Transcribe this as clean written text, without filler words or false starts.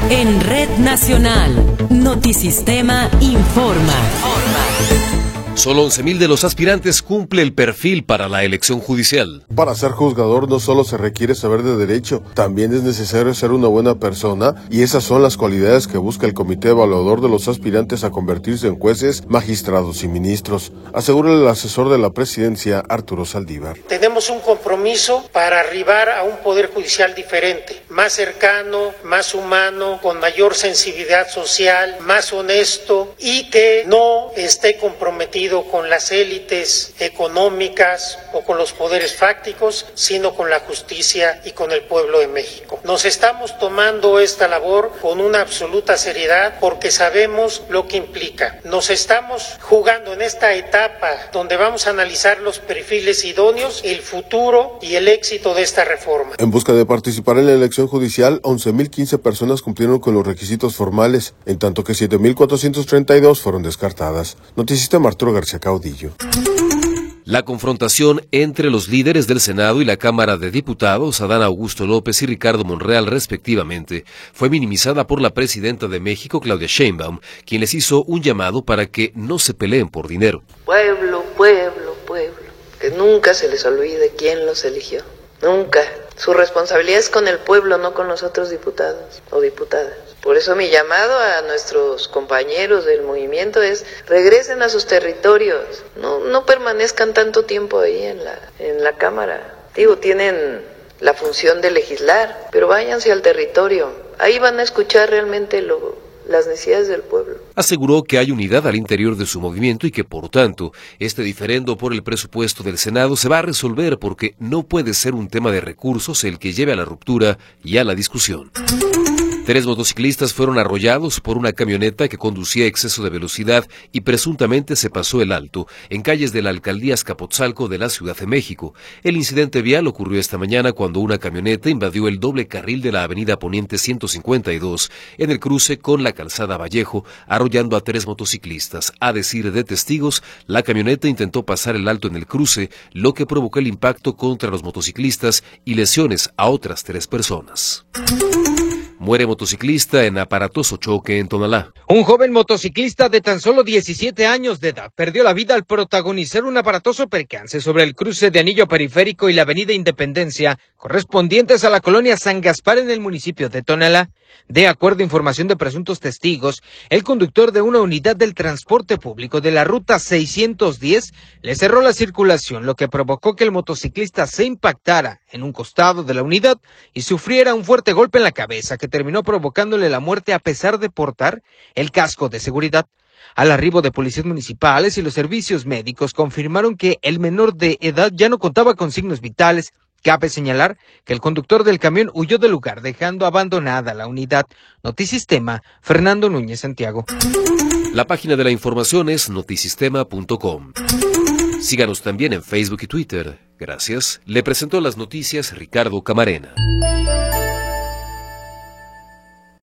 En Red Nacional, Notisistema informa. Solo 11,000 de los aspirantes cumple el perfil para la elección judicial. Para ser juzgador no solo se requiere saber de derecho, también es necesario ser una buena persona, y esas son las cualidades que busca el comité evaluador de los aspirantes a convertirse en jueces, magistrados y ministros, asegura el asesor de la presidencia, Arturo Saldívar. Tenemos un compromiso para arribar a un poder judicial diferente, más cercano, más humano, con mayor sensibilidad social, más honesto y que no esté comprometido con las élites económicas o con los poderes fácticos, sino con la justicia y con el pueblo de México. Nos estamos tomando esta labor con una absoluta seriedad porque sabemos lo que implica. Nos estamos jugando en esta etapa donde vamos a analizar los perfiles idóneos, el futuro y el éxito de esta reforma. En busca de participar en la elección judicial, 11,015 personas cumplieron con los requisitos formales, en tanto que 7,432 fueron descartadas. Notisistema, Arturo García Caudillo. La confrontación entre los líderes del Senado y la Cámara de Diputados, Adán Augusto López y Ricardo Monreal respectivamente, fue minimizada por la presidenta de México, Claudia Sheinbaum, quien les hizo un llamado para que no se peleen por dinero. Pueblo, pueblo, pueblo, que nunca se les olvide quién los eligió, nunca. Su responsabilidad es con el pueblo, no con los otros diputados o diputadas. Por eso mi llamado a nuestros compañeros del movimiento es: regresen a sus territorios, no permanezcan tanto tiempo ahí en la Cámara. Digo, tienen la función de legislar, pero váyanse al territorio, ahí van a escuchar realmente las necesidades del pueblo. Aseguró que hay unidad al interior de su movimiento y que, por tanto, este diferendo por el presupuesto del Senado se va a resolver porque no puede ser un tema de recursos el que lleve a la ruptura y a la discusión. 3 motociclistas fueron arrollados por una camioneta que conducía a exceso de velocidad y presuntamente se pasó el alto en calles de la alcaldía Azcapotzalco de la Ciudad de México. El incidente vial ocurrió esta mañana cuando una camioneta invadió el doble carril de la avenida Poniente 152 en el cruce con la calzada Vallejo, arrollando a 3 motociclistas. A decir de testigos, la camioneta intentó pasar el alto en el cruce, lo que provocó el impacto contra los motociclistas y lesiones a otras 3 personas. Muere motociclista en aparatoso choque en Tonalá. Un joven motociclista de tan solo 17 años de edad perdió la vida al protagonizar un aparatoso percance sobre el cruce de Anillo Periférico y la avenida Independencia, correspondientes a la colonia San Gaspar en el municipio de Tonalá. De acuerdo a información de presuntos testigos, el conductor de una unidad del transporte público de la ruta 610 le cerró la circulación, lo que provocó que el motociclista se impactara en un costado de la unidad y sufriera un fuerte golpe en la cabeza que terminó provocándole la muerte a pesar de portar el casco de seguridad. Al arribo de policías municipales y los servicios médicos confirmaron que el menor de edad ya no contaba con signos vitales. Cabe señalar que el conductor del camión huyó del lugar, dejando abandonada la unidad. Notisistema, Fernando Núñez, Santiago. La página de la información es notisistema.com. Síganos también en Facebook y Twitter. Gracias. Le presentó las noticias Ricardo Camarena.